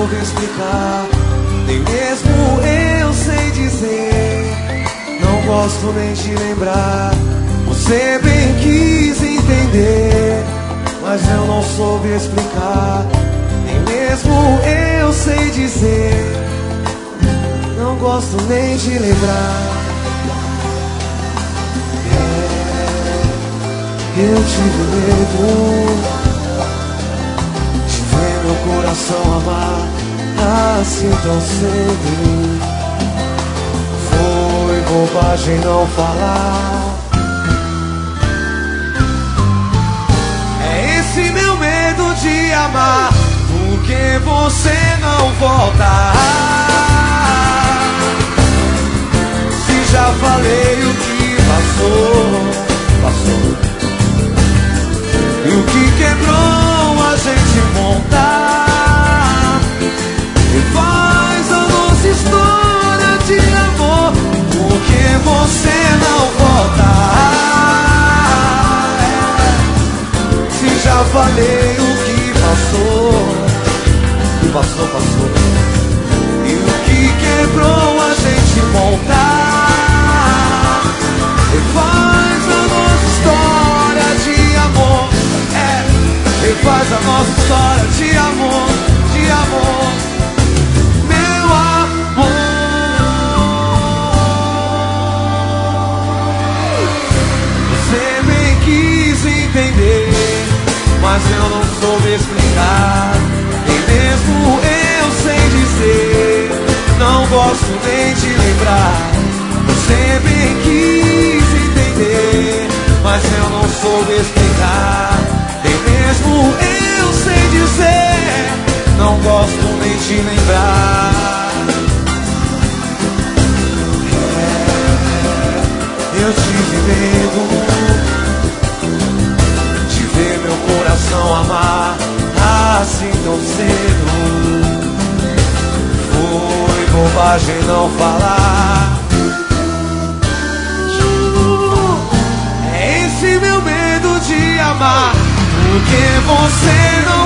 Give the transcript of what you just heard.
soube explicar, nem mesmo eu sei dizer. Não gosto nem de lembrar, você bem quis entender, mas eu não soube explicar, nem mesmo eu sei dizer. Não gosto nem de lembrar. Eu tive medo de ver meu coração amar assim tão cedo. Foi bobagem não falar. É esse meu medo de amar, porque você não volta. Se já falei o que passou, passou. E o que quebrou a gente montar, refaz a nossa história de amor, porque você não volta. Se já falei o que passou, passou, passou. E o que quebrou a gente montar, refaz a nossa história de amor. Refaz a nossa história de amor, de amor, meu amor. Você bem quis entender, mas eu não soube explicar, nem mesmo eu sei dizer. Não gosto nem de lembrar. Você bem quis entender, mas eu não soube explicar, nem mesmo eu sei dizer. Não gosto nem de lembrar. Eu tive medo de ver meu coração amar assim tão cedo. Foi bobagem não falar. É esse meu medo de amar, porque você não